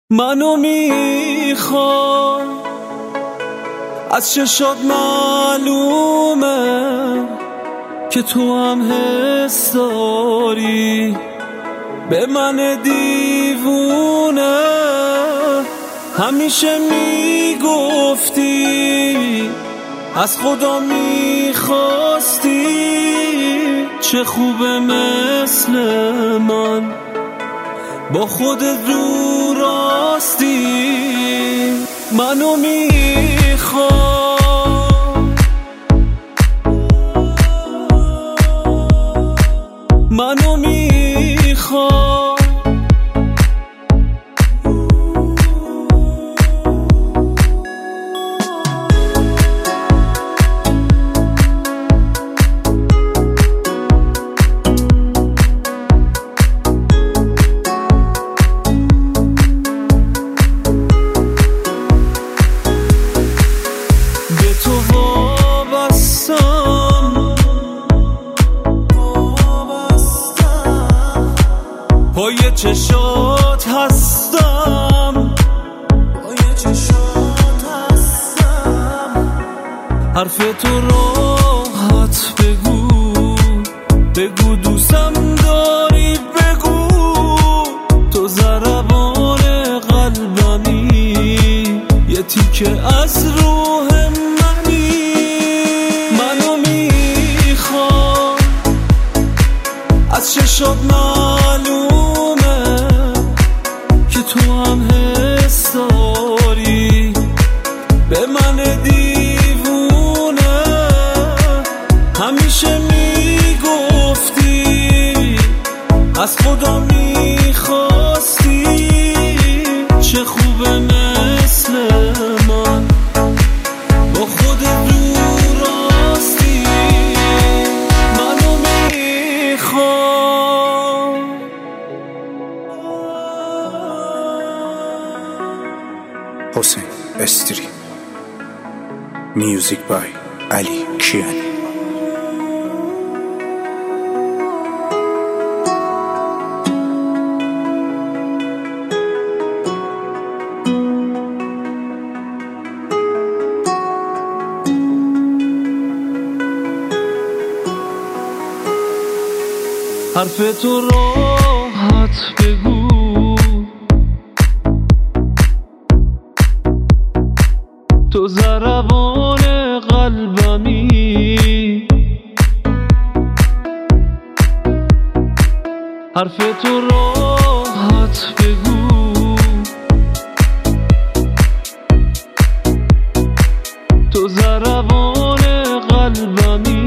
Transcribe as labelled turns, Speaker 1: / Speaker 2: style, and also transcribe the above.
Speaker 1: منو میخوای، از چشات معلومه که تو هم حس داری به من دیوونه. همیشه میگفتی از خدا میخواستی، چه خوبه مثل من با خودت رو راستی. منو میخوای، منو میخوای، پای چشات هستم، پای چشات هستم. حرف تو راحت بگو، بگو دوستم داری، بگو تو ضربان قلبمی، یه تیکه از روح منی. منو میخوای، از چشات معلومه که تو هم حس داری به من دیوونه. همیشه میگفتی از خدا میخواستی، چه خوبه مثل من با خودت رو راستی. منو میخوای،
Speaker 2: حسین استری. میوزیک بای علی کیانی.
Speaker 1: حرف تو راحت بگو، تو ضربان قلبمی. حرف تو راحت بگو، تو ضربان قلبمی.